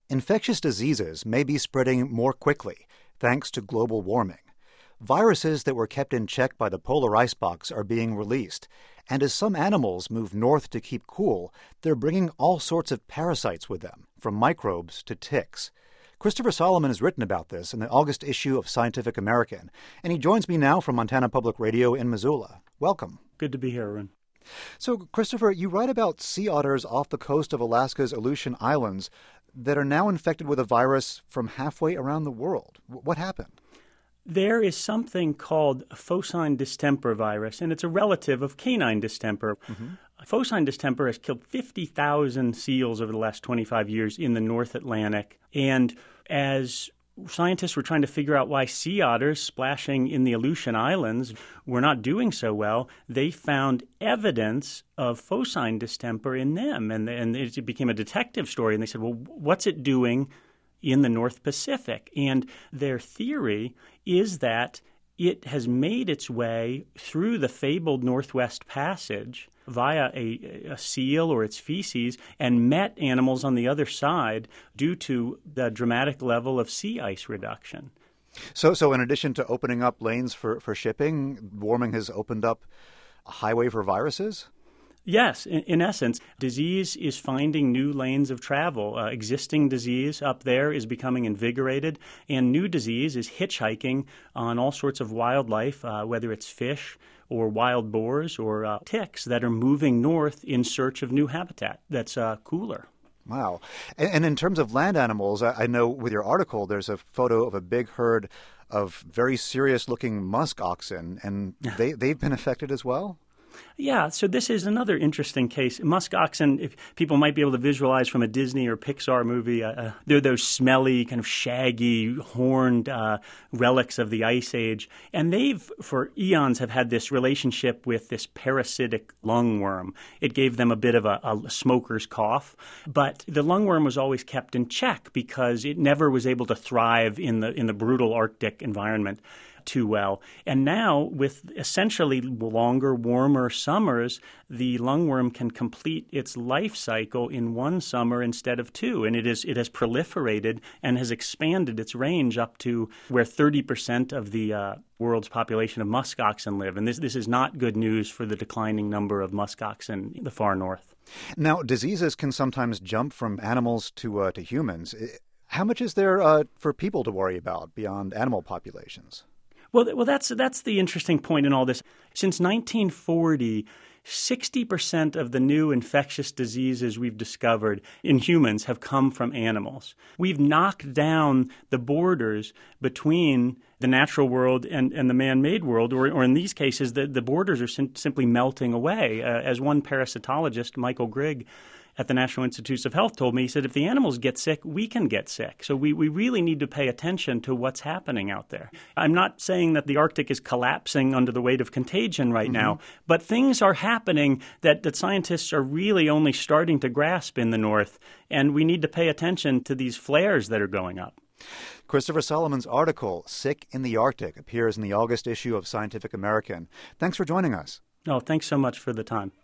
Infectious diseases may be spreading more quickly thanks to global warming. Viruses that were kept in check by the polar icebox are being released, and as some animals move north to keep cool, they're bringing all sorts of parasites with them, from microbes to ticks. Christopher Solomon has written about this in the August issue of Scientific American, and he joins me now from Montana Public Radio in Missoula. Welcome. Good to be here, Arun. So, Christopher, you write about sea otters off the coast of Alaska's Aleutian Islands that are now infected with a virus from halfway around the world. What happened? There is something called phocine distemper virus, and it's a relative of canine distemper. Phocine distemper has killed 50,000 seals over the last 25 years in the North Atlantic. And as scientists were trying to figure out why sea otters splashing in the Aleutian Islands were not doing so well, they found evidence of phocine distemper in them. And it became a detective story. And they said, well, what's it doing in the North Pacific? And their theory is that it has made its way through the fabled Northwest Passage via a seal or its feces and met animals on the other side due to the dramatic level of sea ice reduction. So in addition to opening up lanes for shipping, warming has opened up a highway for viruses? Yes, in essence, disease is finding new lanes of travel. Existing disease up there is becoming invigorated, and new disease is hitchhiking on all sorts of wildlife, whether it's fish or wild boars or ticks that are moving north in search of new habitat that's cooler. Wow. And in terms of land animals, I know with your article there's a photo of a big herd of very serious-looking musk oxen, and they've been affected as well? Yeah, so this is another interesting case. Musk oxen, if people might be able to visualize from a Disney or Pixar movie, they're those smelly, kind of shaggy, horned relics of the Ice Age. And they've, for eons, have had this relationship with this parasitic lungworm. It gave them a bit of a smoker's cough. But the lungworm was always kept in check because it never was able to thrive in the brutal Arctic environment too well. And now, with essentially longer, warmer summers, the lungworm can complete its life cycle in one summer instead of two. And it has proliferated and has expanded its range up to where 30% of the world's population of musk oxen live. And this is not good news for the declining number of musk oxen in the far north. Now, diseases can sometimes jump from animals to humans. How much is there for people to worry about beyond animal populations? Well, that's the interesting point in all this. Since 1940, 60% of the new infectious diseases we've discovered in humans have come from animals. We've knocked down the borders between the natural world and the man-made world, or in these cases, the borders are simply melting away. As one parasitologist, Michael Grigg, at the National Institutes of Health told me, he said, if the animals get sick, we can get sick. So we really need to pay attention to what's happening out there. I'm not saying that the Arctic is collapsing under the weight of contagion right now, but things are happening that scientists are really only starting to grasp in the North, and we need to pay attention to these flares that are going up. Christopher Solomon's article, Sick in the Arctic, appears in the August issue of Scientific American. Thanks for joining us. Oh, thanks so much for the time.